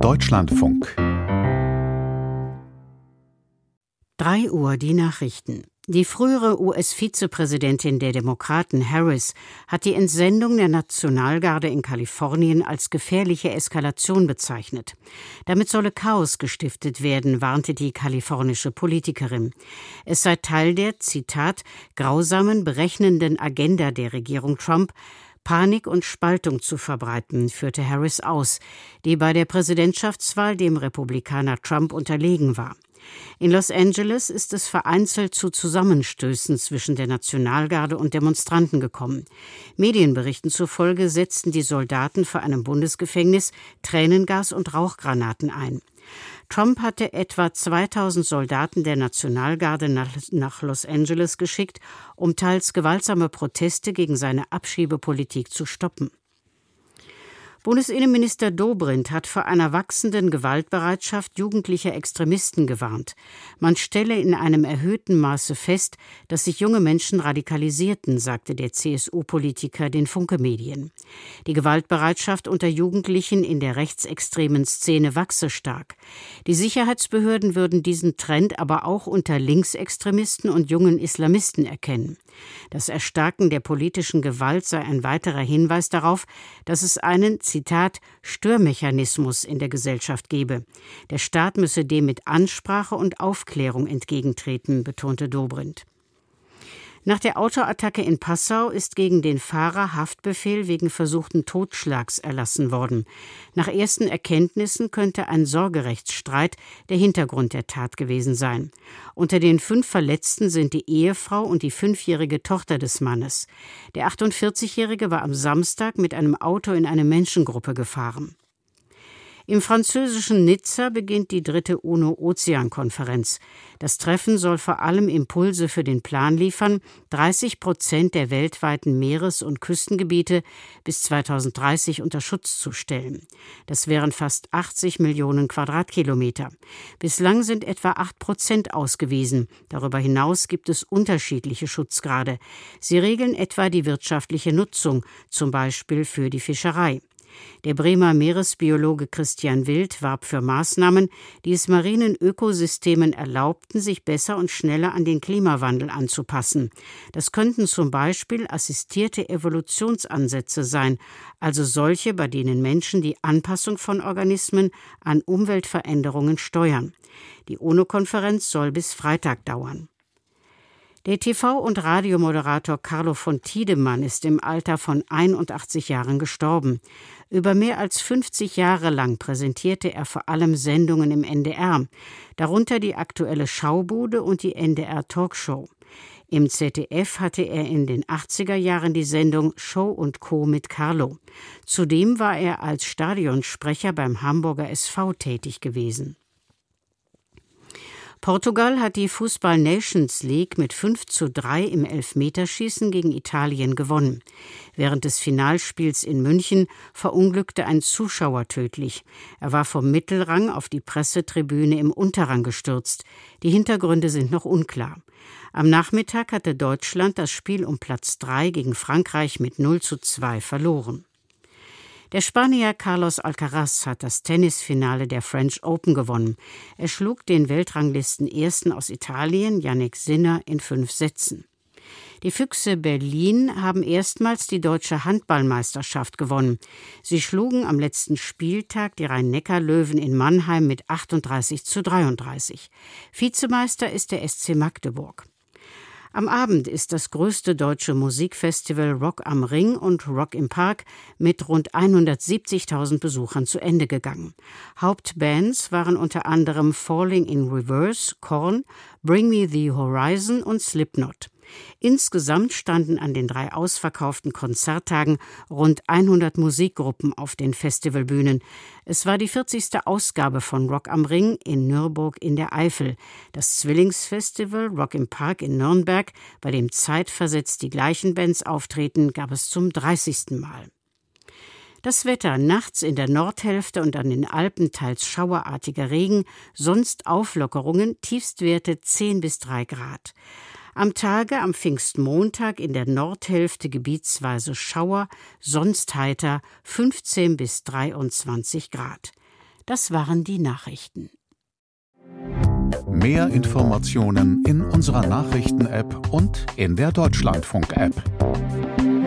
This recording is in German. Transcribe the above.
Deutschlandfunk. 3 Uhr die Nachrichten. Die frühere US-Vizepräsidentin der Demokraten, Harris, hat die Entsendung der Nationalgarde in Kalifornien als gefährliche Eskalation bezeichnet. Damit solle Chaos gestiftet werden, warnte die kalifornische Politikerin. Es sei Teil der, Zitat, grausamen, berechnenden Agenda der Regierung Trump, Panik und Spaltung zu verbreiten, führte Harris aus, die bei der Präsidentschaftswahl dem Republikaner Trump unterlegen war. In Los Angeles ist es vereinzelt zu Zusammenstößen zwischen der Nationalgarde und Demonstranten gekommen. Medienberichten zufolge setzten die Soldaten vor einem Bundesgefängnis Tränengas und Rauchgranaten ein. Trump hatte etwa 2000 Soldaten der Nationalgarde nach Los Angeles geschickt, um teils gewaltsame Proteste gegen seine Abschiebepolitik zu stoppen. Bundesinnenminister Dobrindt hat vor einer wachsenden Gewaltbereitschaft jugendlicher Extremisten gewarnt. Man stelle in einem erhöhten Maße fest, dass sich junge Menschen radikalisierten, sagte der CSU-Politiker den Funke-Medien. Die Gewaltbereitschaft unter Jugendlichen in der rechtsextremen Szene wachse stark. Die Sicherheitsbehörden würden diesen Trend aber auch unter Linksextremisten und jungen Islamisten erkennen. Das Erstarken der politischen Gewalt sei ein weiterer Hinweis darauf, dass es einen, Zitat, Störmechanismus in der Gesellschaft gebe. Der Staat müsse dem mit Ansprache und Aufklärung entgegentreten, betonte Dobrindt. Nach der Autoattacke in Passau ist gegen den Fahrer Haftbefehl wegen versuchten Totschlags erlassen worden. Nach ersten Erkenntnissen könnte ein Sorgerechtsstreit der Hintergrund der Tat gewesen sein. Unter den 5 Verletzten sind die Ehefrau und die 5-jährige Tochter des Mannes. Der 48-Jährige war am Samstag mit einem Auto in eine Menschengruppe gefahren. Im französischen Nizza beginnt die 3. UNO-Ozeankonferenz. Das Treffen soll vor allem Impulse für den Plan liefern, 30% der weltweiten Meeres- und Küstengebiete bis 2030 unter Schutz zu stellen. Das wären fast 80 Millionen Quadratkilometer. Bislang sind etwa 8% ausgewiesen. Darüber hinaus gibt es unterschiedliche Schutzgrade. Sie regeln etwa die wirtschaftliche Nutzung, zum Beispiel für die Fischerei. Der Bremer Meeresbiologe Christian Wild warb für Maßnahmen, die es marinen Ökosystemen erlaubten, sich besser und schneller an den Klimawandel anzupassen. Das könnten zum Beispiel assistierte Evolutionsansätze sein, also solche, bei denen Menschen die Anpassung von Organismen an Umweltveränderungen steuern. Die UNO-Konferenz soll bis Freitag dauern. Der TV- und Radiomoderator Carlo von Tiedemann ist im Alter von 81 Jahren gestorben. Über mehr als 50 Jahre lang präsentierte er vor allem Sendungen im NDR, darunter die Aktuelle Schaubude und die NDR Talkshow. Im ZDF hatte er in den 80er Jahren die Sendung Show und Co. mit Carlo. Zudem war er als Stadionsprecher beim Hamburger SV tätig gewesen. Portugal hat die Fußball-Nations League mit 5:3 im Elfmeterschießen gegen Italien gewonnen. Während des Finalspiels in München verunglückte ein Zuschauer tödlich. Er war vom Mittelrang auf die Pressetribüne im Unterrang gestürzt. Die Hintergründe sind noch unklar. Am Nachmittag hatte Deutschland das Spiel um Platz 3 gegen Frankreich mit 0:2 verloren. Der Spanier Carlos Alcaraz hat das Tennisfinale der French Open gewonnen. Er schlug den Weltranglisten-Ersten aus Italien, Jannik Sinner, in 5 Sätzen. Die Füchse Berlin haben erstmals die deutsche Handballmeisterschaft gewonnen. Sie schlugen am letzten Spieltag die Rhein-Neckar-Löwen in Mannheim mit 38:33. Vizemeister ist der SC Magdeburg. Am Abend ist das größte deutsche Musikfestival Rock am Ring und Rock im Park mit rund 170.000 Besuchern zu Ende gegangen. Hauptbands waren unter anderem Falling in Reverse, Korn, Bring Me the Horizon und Slipknot. Insgesamt standen an den 3 ausverkauften Konzerttagen rund 100 Musikgruppen auf den Festivalbühnen. Es war die 40. Ausgabe von Rock am Ring in Nürburg in der Eifel. Das Zwillingsfestival Rock im Park in Nürnberg, bei dem zeitversetzt die gleichen Bands auftreten, gab es zum 30. Mal. Das Wetter: nachts in der Nordhälfte und an den Alpen teils schauerartiger Regen, sonst Auflockerungen, Tiefstwerte 10 bis 3 Grad. Am Tage am Pfingstmontag in der Nordhälfte gebietsweise Schauer, sonst heiter 15 bis 23 Grad. Das waren die Nachrichten. Mehr Informationen in unserer Nachrichten-App und in der Deutschlandfunk-App.